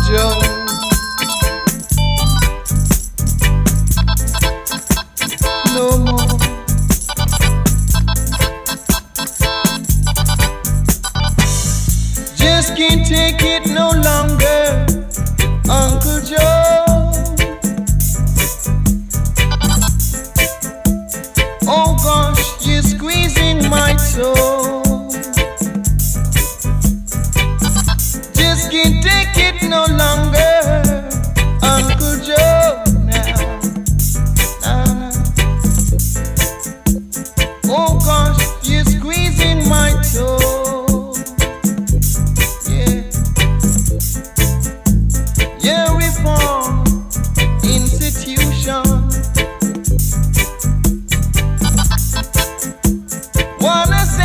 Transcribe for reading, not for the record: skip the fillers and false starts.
Joe. No more. Just can't take it no longer, Uncle Joe. Oh gosh, you're squeezing my toe.